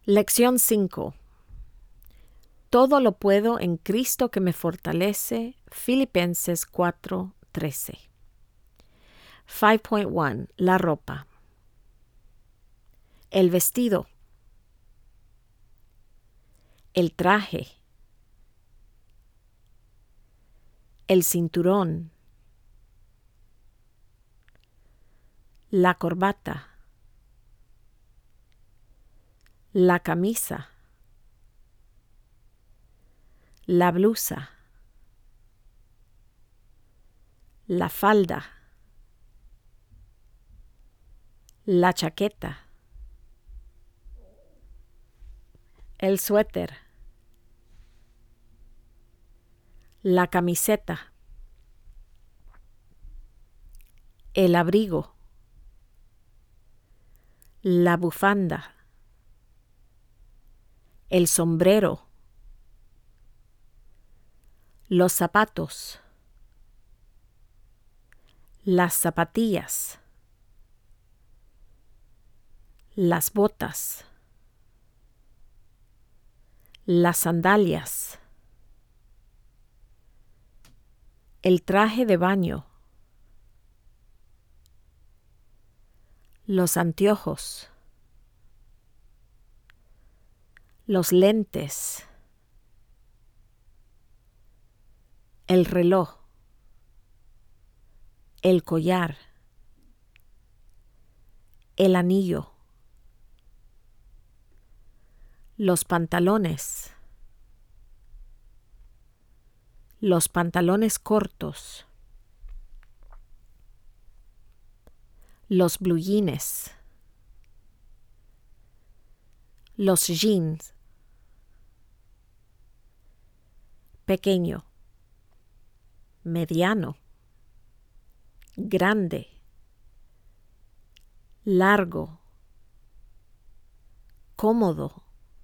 Lección 5. Todo lo puedo en Cristo que me fortalece. Filipenses 4:13. 5.1. La ropa. El vestido. El traje. El cinturón. La corbata. La camisa. La blusa. La falda. La chaqueta. El suéter. La camiseta. El abrigo. La bufanda. El sombrero. Los zapatos. Las zapatillas. Las botas. Las sandalias. El traje de baño. Los anteojos. Los lentes. El reloj. El collar. El anillo. Los pantalones. Los pantalones cortos. Los blue jeans. Los jeans. Pequeño. Mediano. Grande. Largo. Cómodo.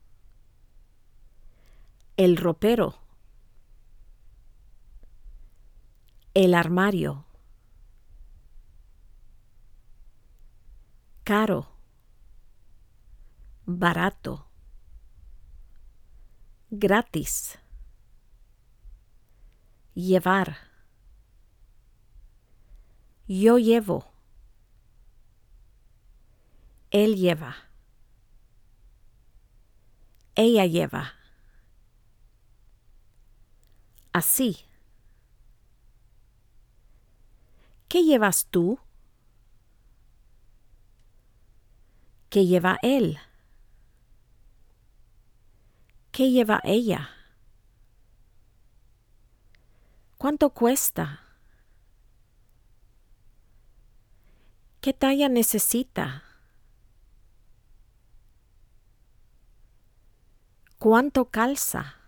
El ropero. El armario. Caro. Barato. Gratis. Llevar. Yo llevo. Él lleva. Ella lleva. Así. ¿Qué llevas tú? ¿Qué lleva él? ¿Qué lleva ella? ¿Cuánto cuesta? ¿Qué talla necesita? ¿Cuánto calza?